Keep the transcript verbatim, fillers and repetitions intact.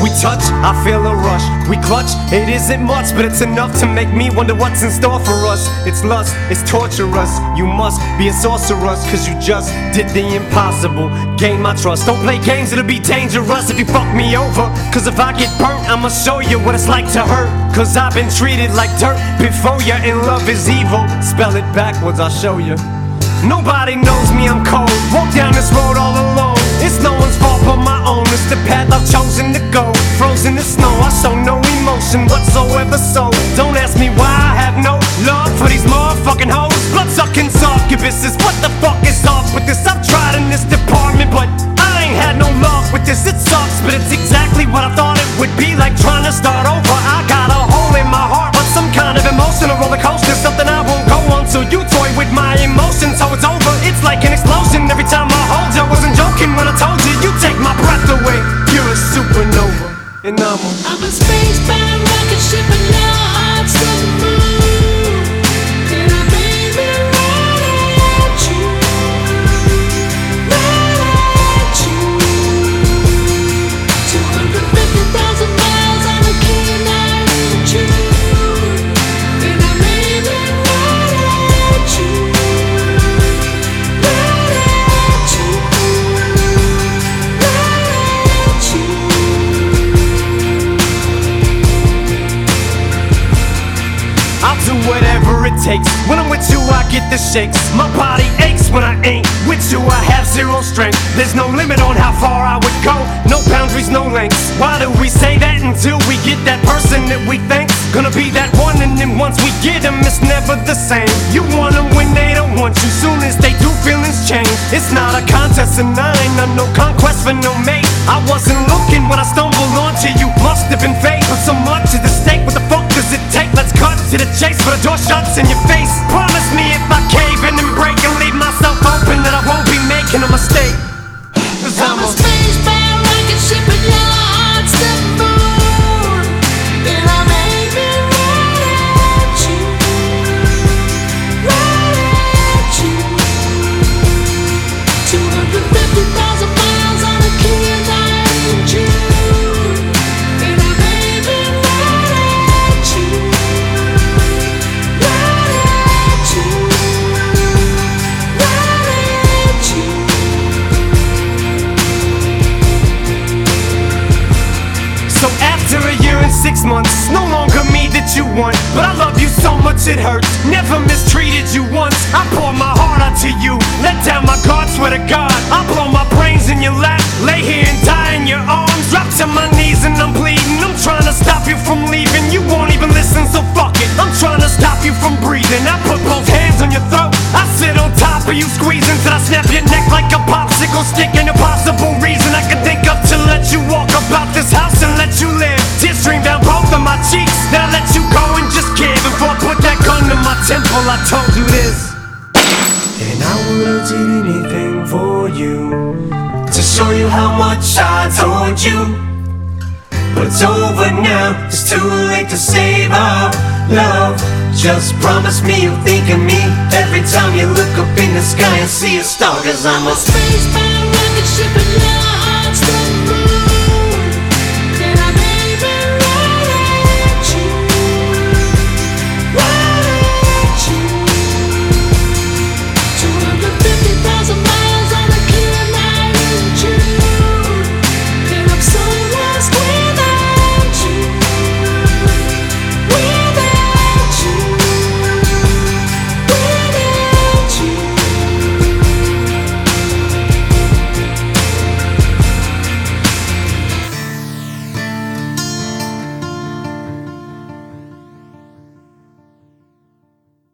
We touch, I feel a rush. We clutch, it isn't much, but it's enough to make me wonder what's in store for us. It's lust, it's torturous. You must be a sorceress, cause you just did the impossible. Gain my trust. Don't play games, it'll be dangerous if you fuck me over. Cause if I get burnt, I'ma show you what it's like to hurt. Cause I've been treated like dirt before you, and love is evil. Spell it backwards, I'll show you. Nobody knows me, I'm cold. Walk down this road all alone. It's no one's fault but my own. It's the path I've chosen to go. Frozen in snow, I show no emotion whatsoever. So don't ask me why I have no love for these motherfucking hoes. Blood-sucking succubuses. What the fuck is off with this? I've tried in this department, but I ain't had no luck with this. It sucks, but it's exactly what I thought it would be like trying to start over. I got a hole in my heart, but some kind of emotional roller coaster. Something I won't go on, so you toy with my emotions. So it's over, it's like an explosion every time I hold you. I wasn't joking when I told you, you take my breath away. You're a supernova, and I'm a I'm a spacebound rocket ship and your heart's the moon. And I made me right at you, right at you. Two hundred fifty thousand miles on a key night in June. And I made me right at you, right at you, right at you. I'll do whatever it takes. When I'm with you, I get the shakes. My body aches when I ain't with you. I have zero strength. There's no limit on how far I would go. No boundaries, no lengths. Why do we say that until we get that person that we think's gonna be that one? And then once we get them, it's never the same. You want them when they don't want you. Soon as they do, feelings change. It's not a contest, and I ain't on no conquest for no mate. I wasn't looking when I stumbled onto you. Must have been fate, but so much is at stake. What the fuck does it take? Let's cut to the chase, but the door shuts in your face. Promise me if I cave in and break and leave myself open, that I won't be making a mistake. Cause I'm I'm a a spacebound rocket ship and your heart's the moon. And I made me right at you, right at you. Two hundred fifty thousand miles on a key night in June. And I made me right at you, right at you, right at you. So after a year and six months, no longer me that you want, but I love you so much it hurts. Never mistreated you once. I pour my heart out to you, let down my guard, swear to God. I blow my brains in your lap, lay here and die in your arms. Drop to my knees and I'm bleeding. I'm trying to stop you from leaving. You won't even listen, so fuck it. I'm trying to stop you from breathing. I put both hands on your throat. I sit on top of you, squeezing till I snap your neck like a popsicle stick. An impossible reason I can think of to let you walk about this house and let you live. Tears stream down both of my cheeks. Then I let you go and just give. Before I put that gun to my temple, I told you this. And I would've did anything for you, to show you how much I told you. But it's over now, it's too late to save our love. Just promise me you'll think of me every time you look up in the sky and see a star. Cause I'm a spacebound rocket ship and